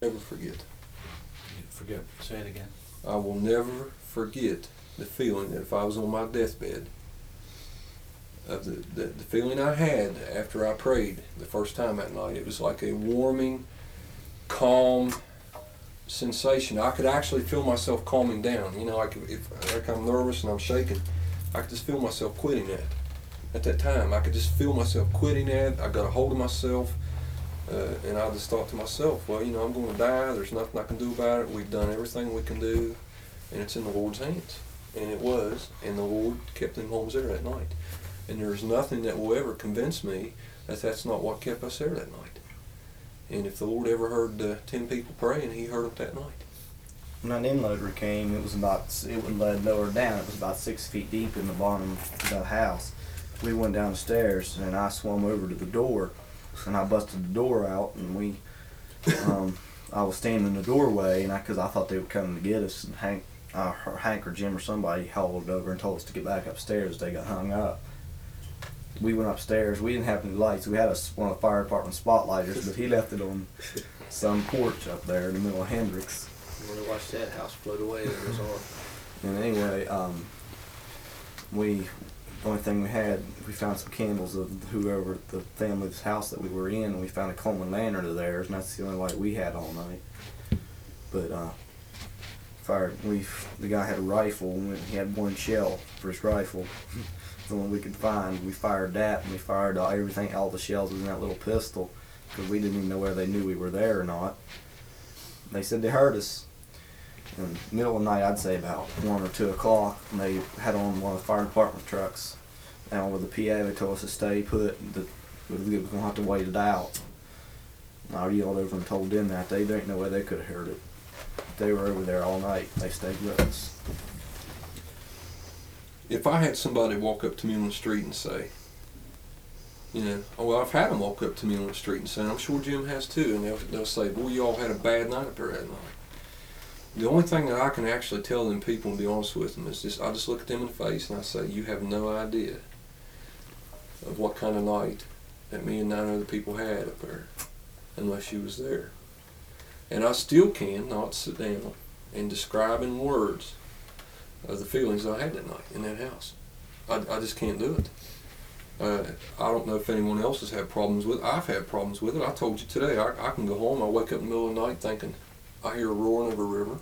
Never forget. You forget. Say it again. I will never forget the feeling that if I was on my deathbed, of the feeling I had after I prayed the first time that night. It was like a warming, calm sensation. I could actually feel myself calming down. You know, like if I'm nervous and I'm shaking, I could just feel myself quitting that. At that time, I could just feel myself quitting that. I got a hold of myself, and I just thought to myself, well, you know, I'm going to die. There's nothing I can do about it. We've done everything we can do, and it's in the Lord's hands. And it was, and the Lord kept them homes there that night. And there's nothing that will ever convince me that that's not what kept us there that night. And if the Lord ever heard 10 people praying, He heard them that night. When that inloader came, it wouldn't let lower down. It was about 6 feet deep in the bottom of the house. We went down the stairs, and I swung over to the door, and I busted the door out, and I was standing in the doorway, and because I thought they were coming to get us, and Hank or Jim or somebody hauled over and told us to get back upstairs. They got hung up. We went upstairs. We didn't have any lights. We had one of the fire department spotlighters, but he left it on some porch up there in the middle of Hendricks. I want to watch that house float away. It was on. And anyway, the only thing we had, we found some candles of whoever the family's house that we were in, and we found a Coleman lantern of theirs, and that's the only light we had all night. But the guy had a rifle, and he had one shell for his rifle. The one we could find. We fired that, and we fired everything. All the shells was in that little pistol, because we didn't even know whether they knew we were there or not. They said they heard us. In the middle of the night, I'd say about 1 or 2 o'clock, and they had on one of the fire department trucks. And with the PA, they told us to stay put, that we were going to have to wait it out. And I yelled over and told them that. There ain't no way they could have heard it. They were over there all night. They stayed with us. If I had somebody walk up to me on the street and say, you know, well, I've had them walk up to me on the street and say, I'm sure Jim has too, and they'll say, boy, you all had a bad night up there that night. The only thing that I can actually tell them people and be honest with them is I just look at them in the face and I say, you have no idea of what kind of night that me and 9 other people had up there unless you was there. And I still cannot sit down and describe in words the feelings I had that night in that house. I just can't do it. I don't know if anyone else has had problems with it. I've had problems with it. I told you today, I can go home, I wake up in the middle of the night thinking, I hear a roaring of a river.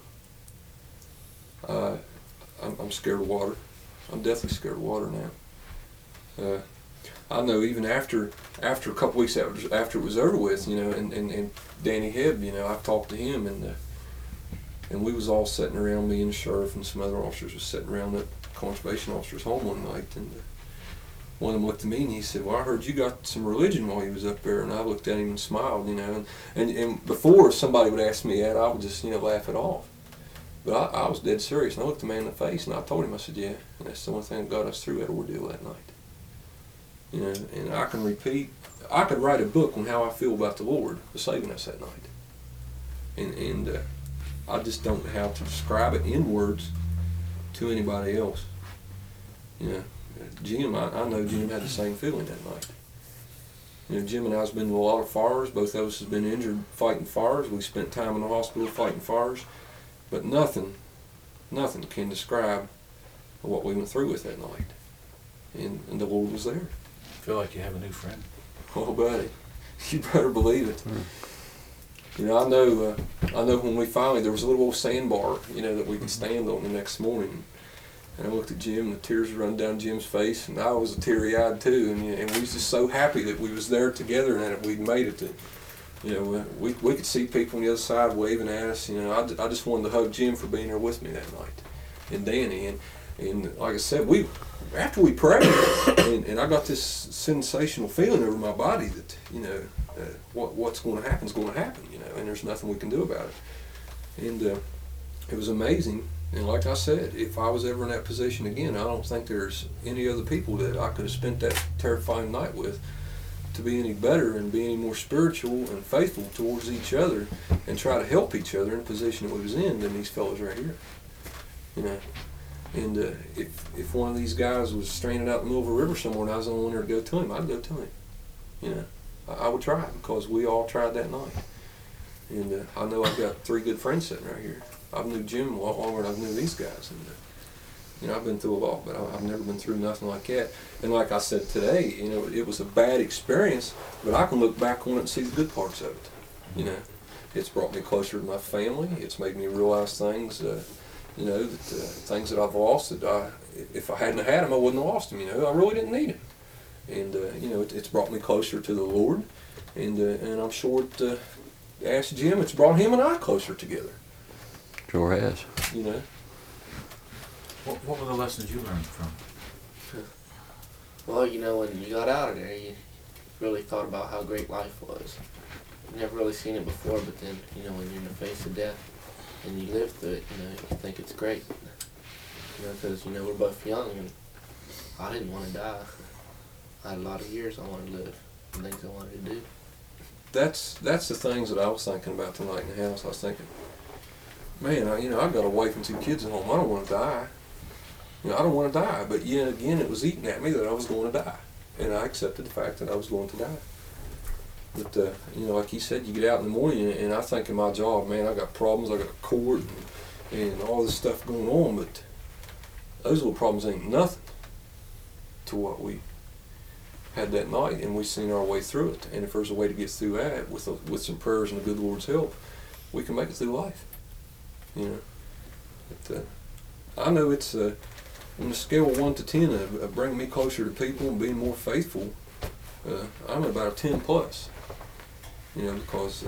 I'm scared of water. I'm definitely scared of water now. I know even after a couple weeks after it was over with, you know, and Danny Hebb, you know, I talked to him, and we was all sitting around, me and the sheriff and some other officers was sitting around that conservation officer's home one night, and one of them looked at me and he said, well, I heard you got some religion while you was up there. And I looked at him and smiled, you know, and before if somebody would ask me that, I would just, you know, laugh it off. But I was dead serious, and I looked the man in the face and I told him, I said, yeah, and that's the only thing that got us through that ordeal that night. You know, and I could write a book on how I feel about the Lord for saving us that night. And I just don't know how to describe it in words to anybody else. You know, Jim, I know Jim had the same feeling that night. You know, Jim and I have been to a lot of fires. Both of us have been injured fighting fires. We spent time in the hospital fighting fires. But nothing can describe what we went through with that night. And the Lord was there. I feel like you have a new friend. Oh, buddy, you better believe it. You know, I know when we finally, there was a little old sandbar, you know, that we could stand on the next morning. And I looked at Jim, and the tears run down Jim's face, and I was teary-eyed too. And we was just so happy that we was there together and that we'd made it. You know, we could see people on the other side waving at us. You know, I just wanted to hug Jim for being there with me that night, and Danny. And like I said, after we prayed, and I got this sensational feeling over my body that, you know, what's going to happen is going to happen. You know, and there's nothing we can do about it. And it was amazing. And like I said, if I was ever in that position again, I don't think there's any other people that I could have spent that terrifying night with to be any better and be any more spiritual and faithful towards each other and try to help each other in the position that we was in than these fellas right here. You know, and if one of these guys was stranded out in the middle of a river somewhere and I was the only one there to go to him, I'd go to him. You know, I would try because we all tried that night. And I know I've got 3 good friends sitting right here. I've knew Jim a lot longer than I've knew these guys. And you know, I've been through a lot, but I've never been through nothing like that. And like I said today, you know, it was a bad experience, but I can look back on it and see the good parts of it. You know, it's brought me closer to my family. It's made me realize things, you know, that things that I've lost that if I hadn't had them, I wouldn't have lost them. You know, I really didn't need them. And you know, it's brought me closer to the Lord, and I'm sure ask Jim, it's brought him and I closer together. Sure has. You know. What were the lessons you learned from? Well, you know, when you got out of there, you really thought about how great life was. You never really seen it before, but then, you know, when you're in the face of death and you live through it, you know, you think it's great. You know, because, you know, we're both young and I didn't want to die. I had a lot of years I wanted to live and things I wanted to do. That's the things that I was thinking about tonight in the house. I was thinking, man, I've got a wife and 2 kids at home. I don't want to die. You know, I don't want to die. But yet again, it was eating at me that I was going to die, and I accepted the fact that I was going to die. But you know, like he said, you get out in the morning, and I think in my job, man, I got problems. I got a court and all this stuff going on. But those little problems ain't nothing to what we had that night, and we seen our way through it. And if there's a way to get through that with some prayers and the good Lord's help, we can make it through life. You know, but I know it's on the scale of 1 to 10 of bringing me closer to people and being more faithful. I'm about a 10 plus. You know, because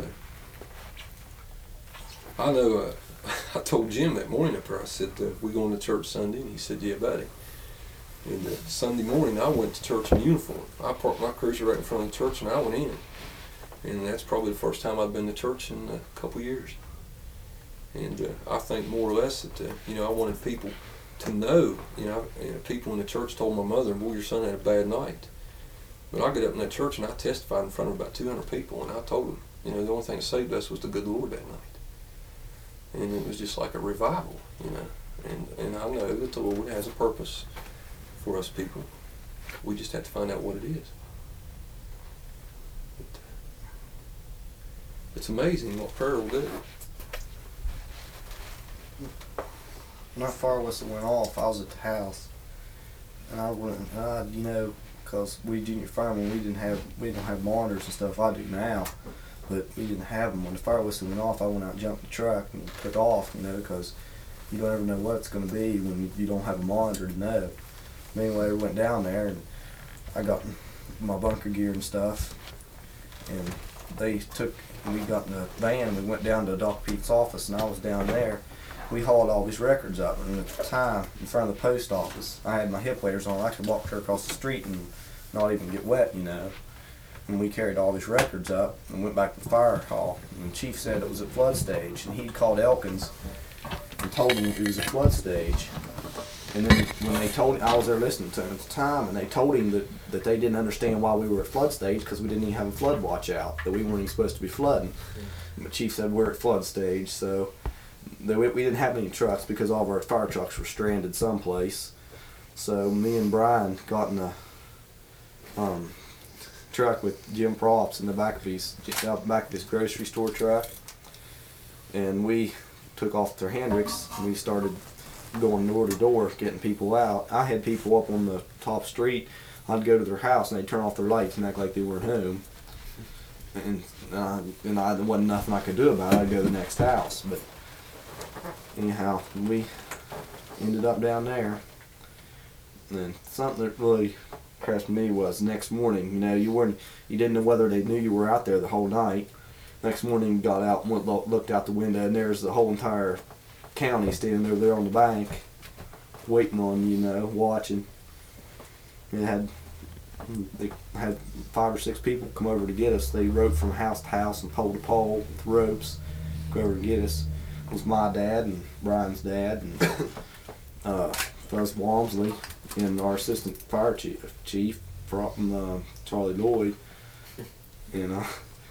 I know I told Jim that morning up there. I said, "We going to church Sunday?" And he said, "Yeah, buddy." And Sunday morning, I went to church in uniform. I parked my cruiser right in front of the church, and I went in. And that's probably the first time I've been to church in a couple of years. And I think more or less that, you know, I wanted people to know, you know, people in the church told my mother, "Boy, your son had a bad night." But I got up in that church and I testified in front of about 200 people, and I told them, you know, the only thing that saved us was the good Lord that night. And it was just like a revival, you know. And I know that the Lord has a purpose for us people. We just have to find out what it is. But it's amazing what prayer will do. When our fire whistle went off, I was at the house, and I went, you know, because we junior firemen, we don't have monitors and stuff. I do now, but we didn't have them. When the fire whistle went off, I went out and jumped the truck and took off, you know, because you don't ever know what it's going to be when you don't have a monitor to know. But anyway, we went down there, and I got my bunker gear and stuff, and we got in the van, and we went down to Doc Pete's office, and I was down there. We hauled all these records up, and at the time, in front of the post office, I had my hip waders on. I could walk clear across the street and not even get wet, you know. And we carried all these records up and went back to the fire hall. And the chief said it was at flood stage, and he'd called Elkins and told him it was at flood stage. And then when they told him, I was there listening to him at the time, and they told him that they didn't understand why we were at flood stage because we didn't even have a flood watch out, that we weren't even supposed to be flooding. And the chief said we're at flood stage, so we didn't have any trucks because all of our fire trucks were stranded someplace. So me and Brian got in a truck with Jim Props in the back of his grocery store truck, and we took off to Hendricks, and we started going door to door getting people out. I had people up on the top street. I'd go to their house and they'd turn off their lights and act like they weren't home, and there wasn't nothing I could do about it. I'd go to the next house. But anyhow, we ended up down there, and then something that really impressed me was next morning, you know, you didn't know whether they knew you were out there the whole night. Next morning, got out and looked out the window, and there's the whole entire county standing over there on the bank, waiting on you, know, watching. They had 5 or 6 people come over to get us. They rode from house to house and pole to pole with ropes, go over to get us. It was my dad and Brian's dad and Buzz Walmsley and our assistant fire chief from Charlie Lloyd, and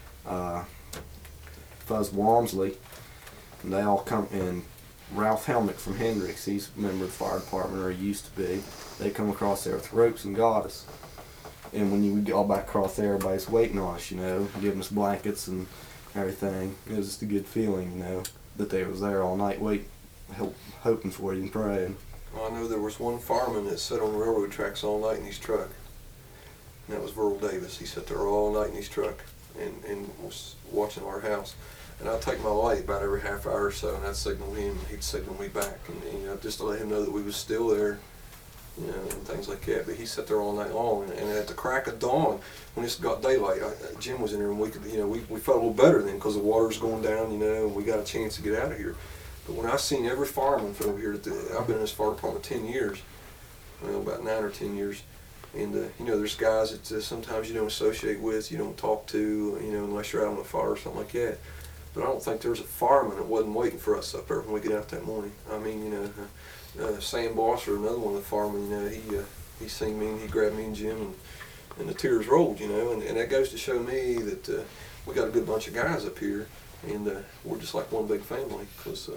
Buzz Walmsley, and they all come, and Ralph Helmick from Hendricks, he's a member of the fire department, or he used to be. They come across there with ropes and got us. And when we got back across there, everybody's waiting on us, you know, giving us blankets and everything. It was just a good feeling, you know, that they was there all night hoping for you and praying. Well, I know there was one fireman that sat on the railroad tracks all night in his truck. And that was Verl Davis. He sat there all night in his truck and was watching our house. And I'd take my light about every half hour or so, and I'd signal him, and he'd signal me back, and you know, just to let him know that we was still there, you know, and things like that. But he sat there all night long, and at the crack of dawn, when it got daylight, Jim was in there, and we could, you know, we felt a little better then because the water's going down, you know, and we got a chance to get out of here. But when I seen every fireman from over here, I've been in this fire department 10 years, well, about 9 or 10 years. And, you know, there's guys that sometimes you don't associate with, you don't talk to, you know, unless you're out on the fire or something like that. But I don't think there's a fireman that wasn't waiting for us up there when we get out that morning. I mean, you know, Sam Bosser, another one of the firemen, you know, he seen me and he grabbed me and Jim, and the tears rolled, you know. And that goes to show me that we got a good bunch of guys up here, and we're just like one big family. Cause,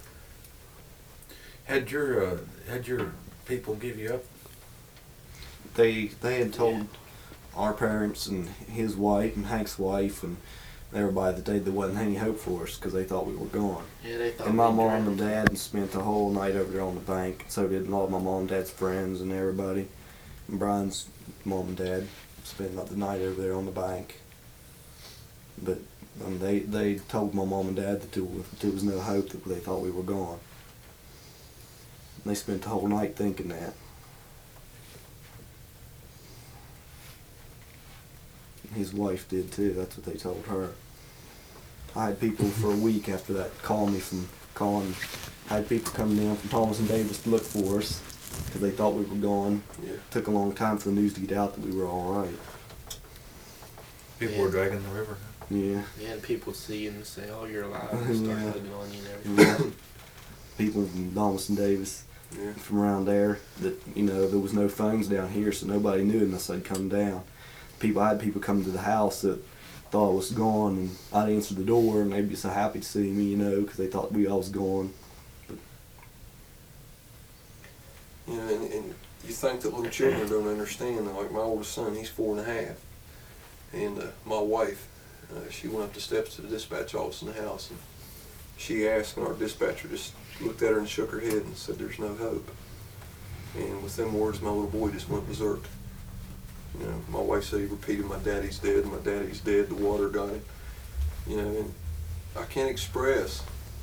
Had your people give you up? They had told our parents and his wife and Hank's wife and everybody that there wasn't any hope for us because they thought we were gone. Yeah, they thought. And my we mom drowned. and dad spent the whole night over there on the bank. And so did all my mom and dad's friends and everybody. And Brian's mom and dad spent the night over there on the bank. But they told my mom and dad that there was no hope, that they thought we were gone. And they spent the whole night thinking that. His wife did too. That's what they told her. I had people for a week after that call me from calling. I had people coming down from Thomas and Davis to look for us because they thought we were gone. yeah. Took a long time for the news to get out that we were all right. People Yeah. were dragging the river. Yeah. Yeah, and people see you and say, "Oh, you're alive," and Yeah. start hugging on you and everything. Yeah. People from Thomas and Davis Yeah. from around there that, you know, there was no phones down here, so nobody knew unless they'd come down. I had people come to the house that thought I was gone, and I'd answer the door, and they'd be so happy to see me, you know, because they thought I was gone. But You know, and you think that little children don't understand. Like my oldest son, he's 4.5, and my wife, she went up the steps to the dispatch office in the house, and she asked, and our dispatcher just looked at her and shook her head and said, "There's no hope." And with them words, my little boy just went berserk. You know, my wife said he repeated, "My daddy's dead, my daddy's dead, the water got him." You know, and I can't express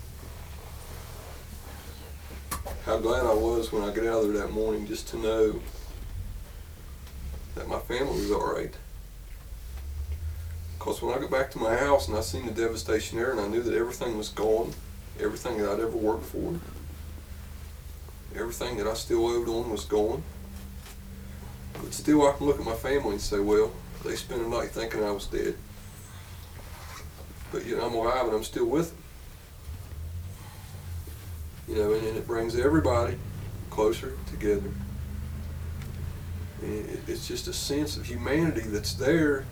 how glad I was when I got out of there that morning just to know that my family was all right. Because when I got back to my house and I seen the devastation there and I knew that everything was gone, everything that I'd ever worked for, everything that I still owed on was gone. But still I can look at my family and say, well, they spent a night thinking I was dead. But yet I'm alive and I'm still with them. You know, and it brings everybody closer together. And it's just a sense of humanity that's there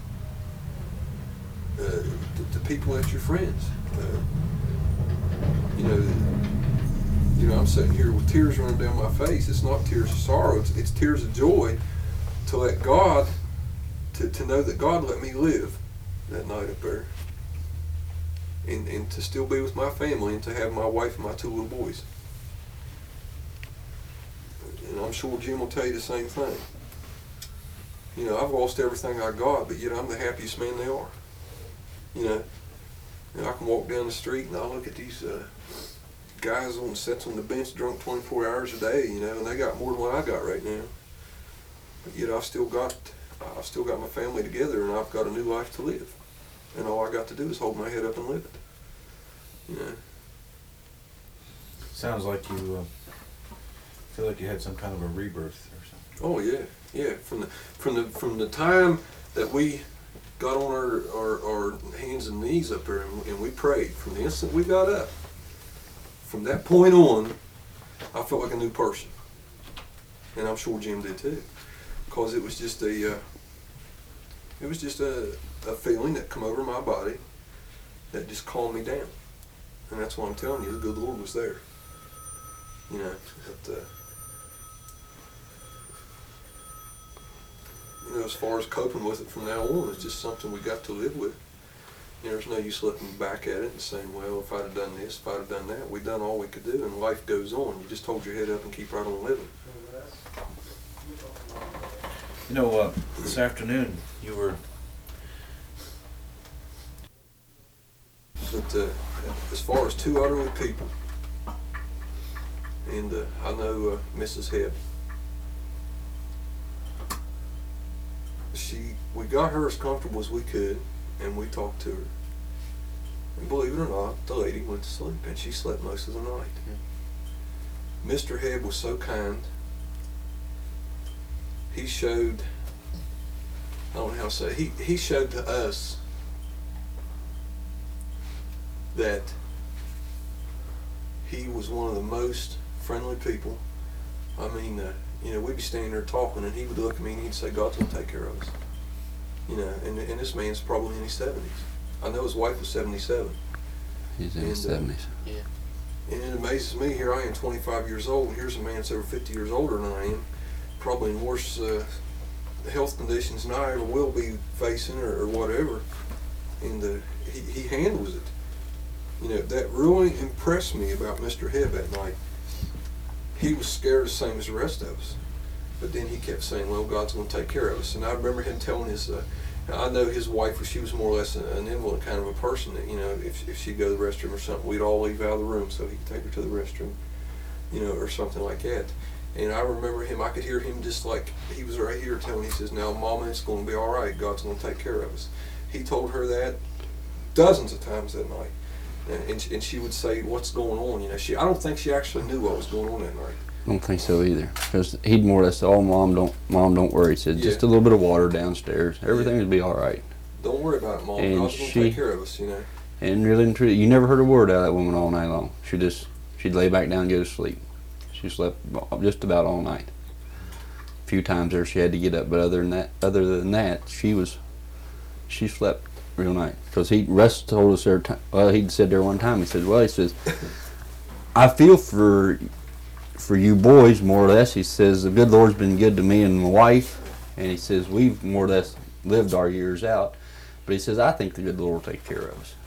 to people that's your friends. You know, I'm sitting here with tears running down my face. It's not tears of sorrow. It's tears of joy to let God, to know that God let me live that night up there. And to still be with my family and to have my wife and my 2 little boys. And I'm sure Jim will tell you the same thing. You know, I've lost everything I got, but yet I'm the happiest man they are. You know, and I can walk down the street and I look at these guys on sets on the bench drunk 24 hours a day, you know, and they got more than what I got right now. But yet I've still got my family together and I've got a new life to live. And all I got to do is hold my head up and live it. You know. Sounds like you feel like you had some kind of a rebirth or something. Oh yeah. From the time that we got on our hands and knees up there and we prayed, from the instant we got up, from that point on, I felt like a new person. And I'm sure Jim did too. Because it was just a feeling that come over my body that just calmed me down. And that's why I'm telling you, the good Lord was there. You know, but, you know, as far as coping with it from now on, it's just something we got to live with. You know, there's no use looking back at it and saying, well, if I'd have done this, if I'd have done that, we've done all we could do, and life goes on. You just hold your head up and keep right on living. You know, this afternoon you were. But as far as two elderly people, and I know Mrs. Hebb, we got her as comfortable as we could, and we talked to her. And believe it or not, the lady went to sleep, and she slept most of the night. Mr. Hebb was so kind. He showed, I don't know how to say it, he showed to us that he was one of the most friendly people. I mean, you know, we'd be standing there talking, and he would look at me and he'd say, God's going to take care of us. You know, and this man's probably in his 70s. I know his wife was 77. He's in his 70s. Yeah. And it amazes me, here I am 25 years old, and here's a man that's over 50 years older than I am, probably in worse health conditions than I ever will be facing or whatever. And he handles it. You know, that really impressed me about Mr. Hebb that night. He was scared the same as the rest of us. But then he kept saying, well, God's going to take care of us. And I remember him telling his, I know his wife, she was more or less an invalid kind of a person that, you know, if she'd go to the restroom or something, we'd all leave out of the room so he could take her to the restroom, you know, or something like that. And I remember him, I could hear him just like, he was right here telling, he says, now, Mama, it's going to be all right. God's going to take care of us. He told her that dozens of times that night. And she would say, what's going on? You know, I don't think she actually knew what was going on that night. I don't think so either. Because he'd more or less say, oh, Mom, don't worry. He said, just a little bit of water downstairs. Everything would be all right. Don't worry about it, Mom. And God's going to take care of us, you know. And really and truly, you never heard a word out of that woman all night long. She'd lay back down and go to sleep. She slept just about all night. A few times there she had to get up, but other than that, she slept real night. Because Russ told us there, well, he'd said there one time, he says, I feel for you boys more or less. He says, the good Lord's been good to me and my wife, and he says, we've more or less lived our years out. But he says, I think the good Lord will take care of us.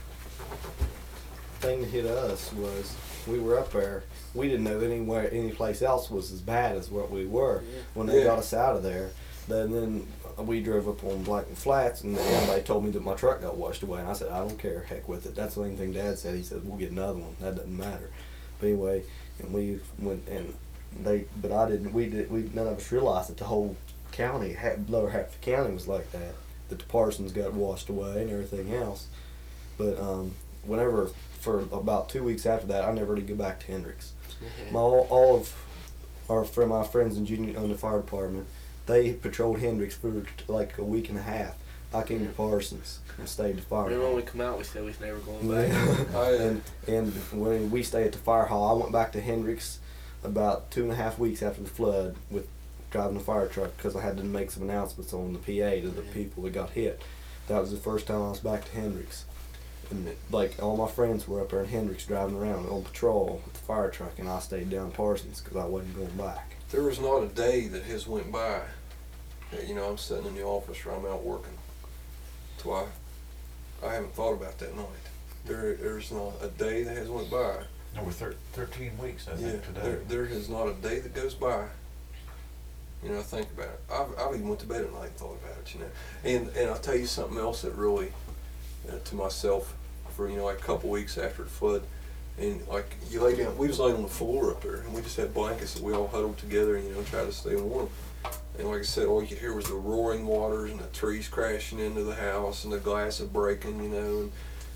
The thing that hit us was we were up there. We didn't know any place else was as bad as what we were when they got us out of there. Then we drove up on Blackman Flats, and they told me that my truck got washed away. And I said, I don't care, heck with it. That's the only thing Dad said. He said, we'll get another one. That doesn't matter. But anyway, and we went, and but I didn't. None of us realized that the whole county, lower half of the county, was like that. That the Parsons got washed away and everything else. But whenever, for about 2 weeks after that, I never did go back to Hendricks. All of my friends in junior on the fire department, they patrolled Hendricks for like a week and a half. I came to Parsons and stayed at the fire Remember hall. when we come out, we said we was never going back. and when we stayed at the fire hall, I went back to Hendricks about 2.5 weeks after the flood with driving the fire truck because I had to make some announcements on the PA to the people that got hit. That was the first time I was back to Hendricks. And like all my friends were up there in Hendricks driving around on patrol with the fire truck, and I stayed down Parsons because I wasn't going back. There was not a day that has went by. You know, I'm sitting in the office or I'm out working. So I haven't thought about that night. There's not a day that has went by. Over 13 weeks, I think, today. There is not a day that goes by. You know, I think about it. I've even went to bed at night and thought about it, you know. And I'll tell you something else that really, to myself, for, you know, like a couple weeks after the flood, and like you lay down, we was laying on the floor up there, and we just had blankets that we all huddled together and, you know, tried to stay warm. And like I said, all you could hear was the roaring waters and the trees crashing into the house and the glass breaking, you know,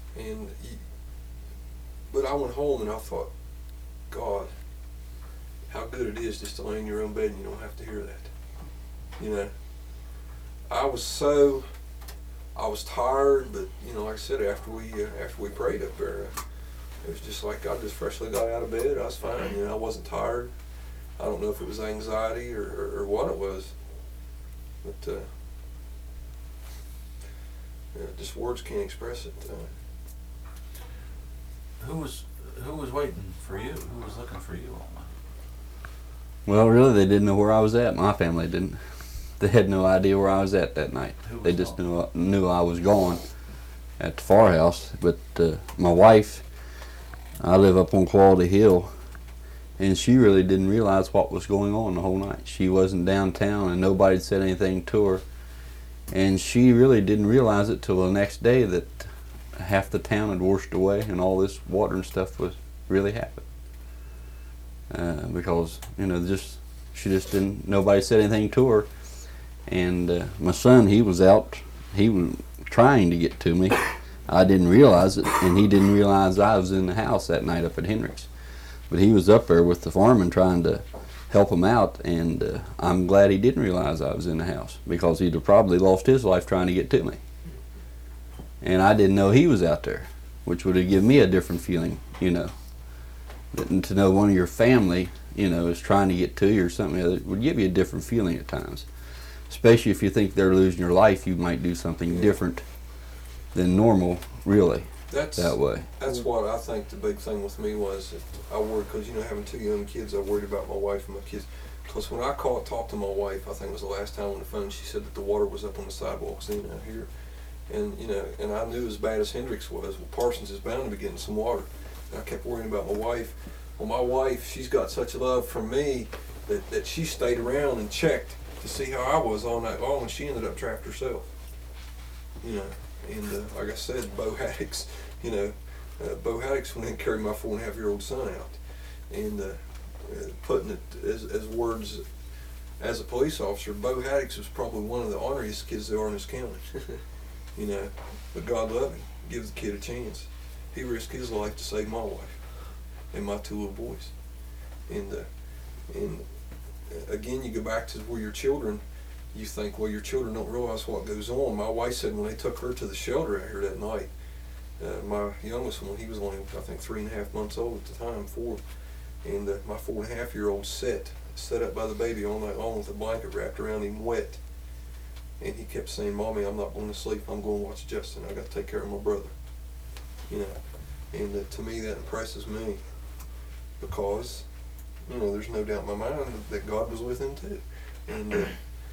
but I went home and I thought, God, how good it is just to lay in your own bed and you don't have to hear that. You know, I was tired, but you know, like I said, after we prayed up there, it was just like I just freshly got out of bed. I was fine. You know, I wasn't tired. I don't know if it was anxiety or what it was, but yeah, just words can't express it. Who was waiting for you? Who was looking for you all night? Well, really, they didn't know where I was at. My family didn't. They had no idea where I was at that night. They just knew I was gone. at the far house. But my wife, I live up on Quality Hill, and she really didn't realize what was going on the whole night. She wasn't downtown, and nobody had said anything to her. And she really didn't realize it till the next day that half the town had washed away and all this water and stuff was really happened. Because, you know, she just didn't, nobody said anything to her. And my son, he was out, he was trying to get to me. I didn't realize it, and he didn't realize I was in the house that night up at Hendricks. But he was up there with the foreman trying to help him out, and I'm glad he didn't realize I was in the house, because he'd have probably lost his life trying to get to me. And I didn't know he was out there, which would have given me a different feeling, you know. And to know one of your family, you know, is trying to get to you or something, it would give you a different feeling at times. Especially if you think they're losing your life, you might do something different than normal, really, that way. That's what I think the big thing with me was that I worried, because, you know, having 2 young kids, I worried about my wife and my kids. Because when I talked to my wife, I think it was the last time on the phone, she said that the water was up on the sidewalks in out here. And, you know, and I knew as bad as Hendricks was, well, Parsons is bound to be getting some water. And I kept worrying about my wife. Well, my wife, she's got such love for me that she stayed around and checked to see how I was all night long, and she ended up trapped herself. You know, and like I said, Bo Haddix, you know, Bo Haddix went in and carried my 4.5-year-old son out, and putting it as words, as a police officer, Bo Haddix was probably one of the honoriest kids there are in this county. You know, but God loved him, give the kid a chance. He risked his life to save my wife and my 2 little boys. And again, you go back to where your children, you think, well, your children don't realize what goes on. My wife said when they took her to the shelter out here that night, my youngest one, he was only, I think, 3.5 months old at the time, 4, and my 4.5-year-old sat up by the baby all night long with a blanket wrapped around him, wet. And he kept saying, Mommy, I'm not going to sleep. I'm going to watch Justin. I got to take care of my brother. You know, and to me that impresses me, because, you know, there's no doubt in my mind that God was with him too. And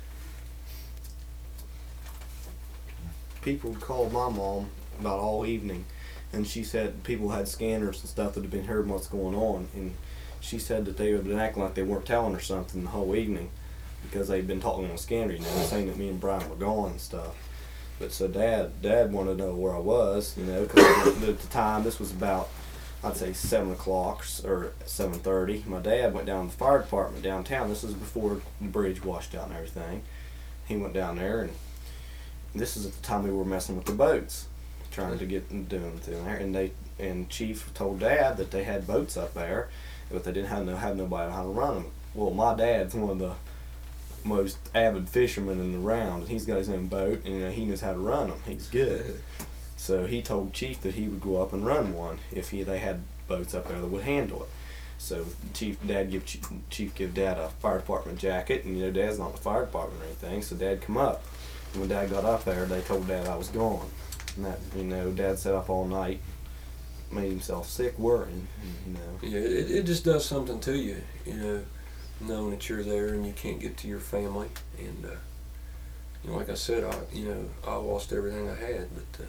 People called my mom about all evening, and she said people had scanners and stuff that had been hearing what's going on, and she said that they had been acting like they weren't telling her something the whole evening, because they'd been talking on the scanner, you know, saying that me and Brian were gone and stuff. But so Dad wanted to know where I was, you know, because at the time, this was about, I'd say 7 o'clock or 7:30. My dad went down to the fire department downtown. This was before the bridge washed out and everything. He went down there, and this is at the time we were messing with the boats, trying to get them doing through there. And Chief told Dad that they had boats up there, but they didn't have nobody how to run them. Well, my dad's one of the most avid fishermen around, and he's got his own boat, and, you know, he knows how to run them. He's good. So he told Chief that he would go up and run one if they had boats up there that would handle it. So Chief give Dad a fire department jacket, and, you know, Dad's not in the fire department or anything, so Dad come up. And when Dad got up there, they told Dad I was gone. And that, you know, Dad sat up all night, made himself sick worrying, you know. yeah, it just does something to you, you know, knowing that you're there and you can't get to your family. And you know, like I said, I lost everything I had, but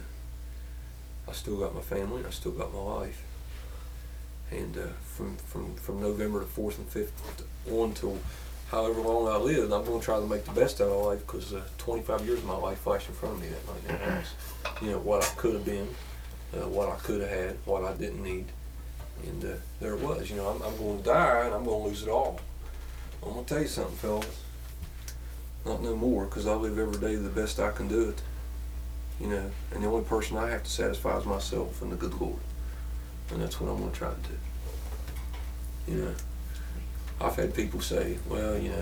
I still got my family and I still got my life. And from November the 4th and 5th on till however long I lived, I'm going to try to make the best out of life, because 25 years of my life flashed in front of me that night in the house. You know, what I could have been, what I could have had, what I didn't need. And there it was. You know, I'm going to die and I'm going to lose it all. I'm going to tell you something, fellas. Not no more, because I live every day the best I can do it. You know, and the only person I have to satisfy is myself and the good Lord. And that's what I'm going to try to do. You know, I've had people say, well, you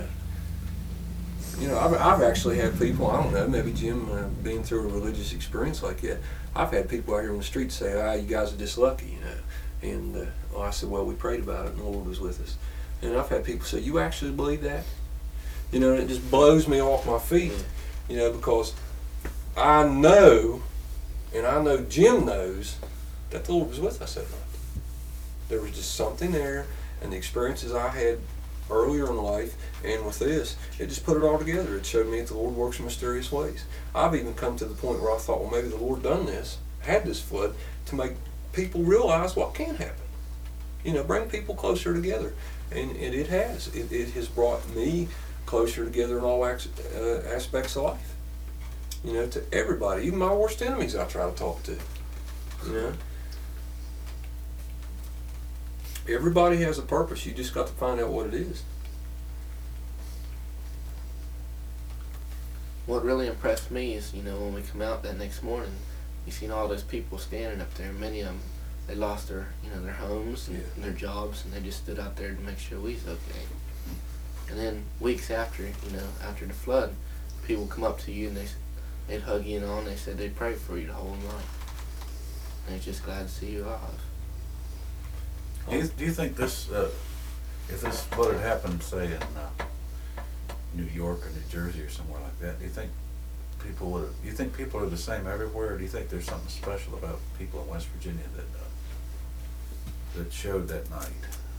know, I've actually had people, I don't know, maybe Jim, being through a religious experience like that, I've had people out here on the street say, you guys are just lucky, you know. And I said, well, we prayed about it and the Lord was with us. And I've had people say, you actually believe that? You know, and it just blows me off my feet, you know, because I know, and I know Jim knows, that the Lord was with us that night. There was just something there, and the experiences I had earlier in life and with this, it just put it all together. It showed me that the Lord works in mysterious ways. I've even come to the point where I thought, well, maybe the Lord done this had this flood to make people realize what can happen. You know, bring people closer together, and it has. It has brought me closer together in all aspects of life. You know, to everybody, even my worst enemies, I try to talk to. You know, everybody has a purpose. You just got to find out what it is. What really impressed me is, you know, when we come out that next morning, you seen all those people standing up there. Many of them, they lost their, you know, their homes and their jobs, and they just stood out there to make sure we was okay. And then weeks after, you know, after the flood, people come up to you and they'd hug you and all, and they said they'd pray for you the whole night. And they're just glad to see you alive. Do you think this, if this flood had happened, say in New York or New Jersey or somewhere like that, do you think people would? Do you think people are the same everywhere, or do you think there's something special about people in West Virginia that showed that night?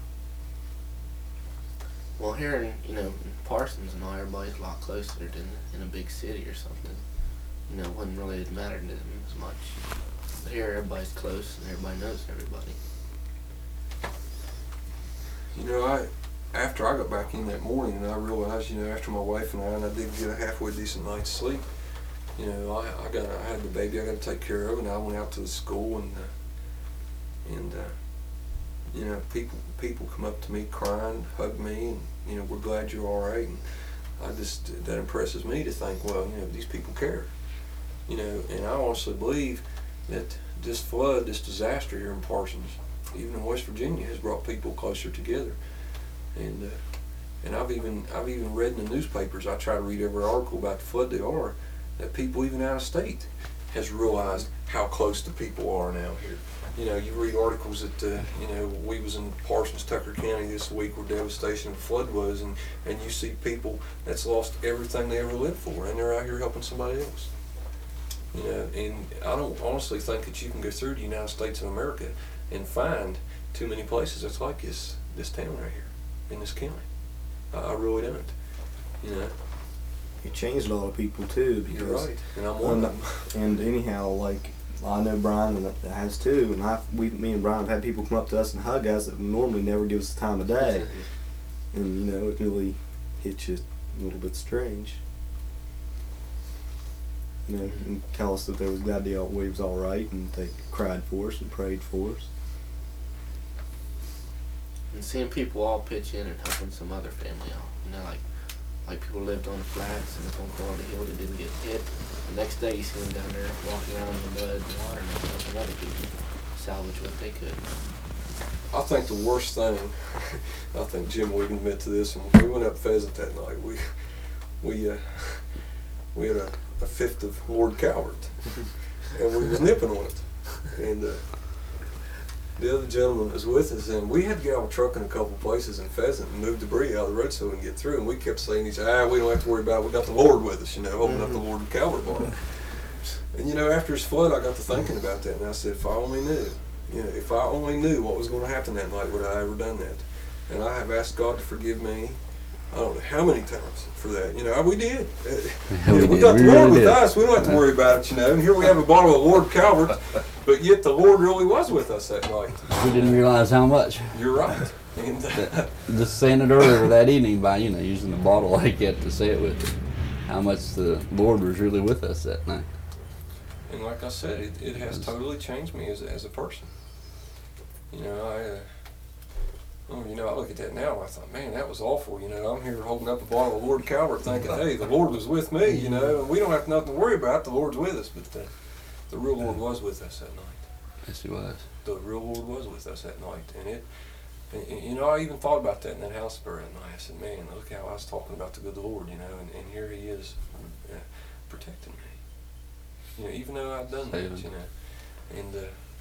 Well, here in, you know, in Parsons and all, everybody's a lot closer than in a big city or something. You know, it wouldn't really matter to them as much. But here, everybody's close and everybody knows everybody. You know, after I got back in that morning, and I realized, you know, after my wife and I did get a halfway decent night's sleep. You know, I had the baby I got to take care of, and I went out to the school, and you know, people come up to me crying, hug me, and you know, we're glad you're all right. And that impresses me to think, well, you know, these people care. You know, and I honestly believe that this flood, this disaster here in Parsons, even in West Virginia, has brought people closer together. And I've even read in the newspapers. I try to read every article about the flood they are. That people even out of state has realized how close the people are now here. You know, you read articles that you know, we was in Parsons, Tucker County this week where devastation of the flood was, and you see people that's lost everything they ever lived for, and they're out here helping somebody else. You know, and I don't honestly think that you can go through the United States of America and find too many places that's like this town right here in this county. I really don't. You know. It changed a lot of people too. Because, you're right, and I'm one of them. And anyhow, like I know Brian and has too, and me and Brian have had people come up to us and hug us that normally never give us the time of day, and you know, it really hits you a little bit strange. You know, and tell us that they was glad we was all right, and they cried for us and prayed for us. And seeing people all pitch in and helping some other family out, you know, like people lived on the flats and up on Quality Hill that didn't get hit. The next day you see them down there walking around in the mud and water and helping other people salvage what they could. I think the worst thing, I think Jim would admit to this, when we went up pheasant that night, we had a fifth of Lord Calvert, and we was nipping on it. And the other gentleman was with us, and we had to get out of the truck in a couple places in Pheasant and move debris out of the road so we can get through. And we kept saying, we don't have to worry about it. We got the Lord with us, you know, holding up the Lord of Calvert bar. And you know, after his flood, I got to thinking about that, and I said, if I only knew, you know, if I only knew what was going to happen that night, would I ever done that? And I have asked God to forgive me. I don't know how many times for that. You know, we did. We got the Lord with us. We don't have to worry about it, you know. And here we have a bottle of Lord Calvert, but yet the Lord really was with us that night. We didn't realize how much. You're right. And, Just saying it earlier that evening by, you know, using the bottle like that to say it with, how much the Lord was really with us that night. And like I said, it has totally changed me as a person. You know, I look at that now and I thought, man, that was awful. You know, I'm here holding up a bottle of Lord Calvert thinking, hey, the Lord was with me, you know, and we don't have nothing to worry about. The Lord's with us. But the real Lord was with us that night. Yes, He was. The real Lord was with us that night. And you know, I even thought about that in that house prayer that night. I said, man, look how I was talking about the good Lord, you know, and here He is protecting me. You know, even though I'd done that, you know. And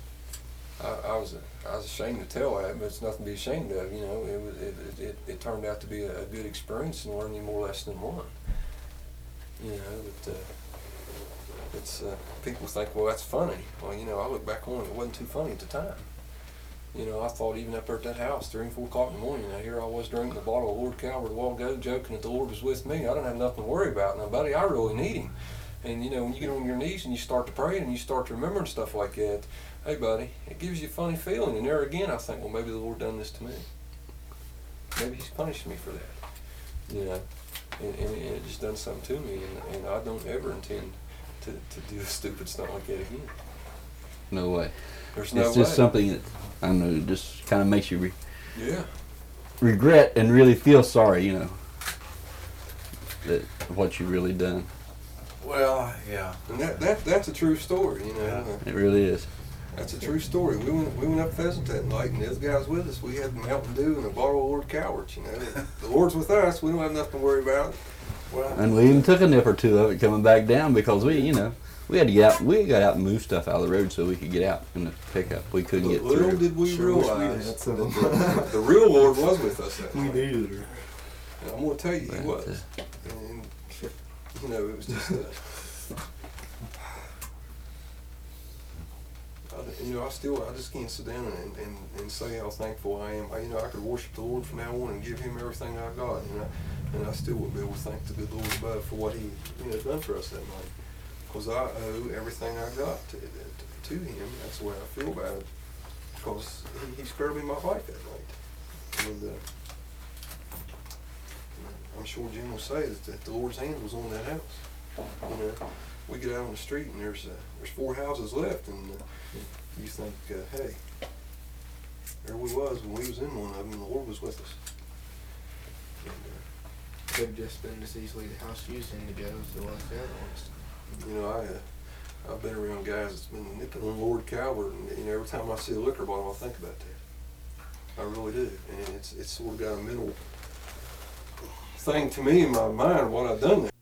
I was ashamed to tell that, but it's nothing to be ashamed of. You know, it turned out to be a good experience and learned you more lessons than one. You know, but it's people think, well, that's funny. Well, you know, I look back on it, it wasn't too funny at the time. You know, I thought even up there at that house, 3 and 4 o'clock in the morning, you know, here I was drinking a bottle of Lord Calvert a while ago, joking that the Lord was with me. I don't have nothing to worry about now, buddy. I really need Him. And you know, when you get on your knees and you start to pray and you start to remembering stuff like that, hey buddy, it gives you a funny feeling. And there again, I think, well, maybe the Lord done this to me. Maybe He's punished me for that. You know, and it just done something to me, and I don't ever intend to do stupid stuff like that again. No way. There's no It's just way. something that, I don't know, just kind of makes you Yeah. regret and really feel sorry, you know, that what you really done. Well, yeah. And that's a true story, you know. Yeah. It really is. That's a true story. We went up pheasant that night, and those guys with us. We had Mountain Dew and a bottle of Lord Cowards. You know, the Lord's with us. We don't have nothing to worry about. Well, And we even took a nip or two of it coming back down because we, you know, we had to get out. We got out and move stuff out of the road so we could get out in the pickup. We couldn't get Little through. did we Sure wish we realize had that some. the real Lord was with us that We night. needed her. And I'm going to tell you, He But, was. And you know, it was just. I just can't sit down and say how thankful I am. I could worship the Lord from now on and give Him everything I got, and I still would be able to thank the good Lord above for what He, done for us that night. Because I owe everything I got to Him. That's the way I feel about it. Because He spared me my life that night. And I'm sure Jim will say that the Lord's hand was on that house. We get out on the street and there's 4 houses left, and you think, hey, there we was when we was in one of them, and the Lord was with us. And, Could have just been as easily the house you was in to go as it was the other ones. I've been around guys that's been nipping on Lord Calvert, and every time I see a liquor bottle, I think about that. I really do, and it's sort of got a mental thing to me in my mind what I've done there.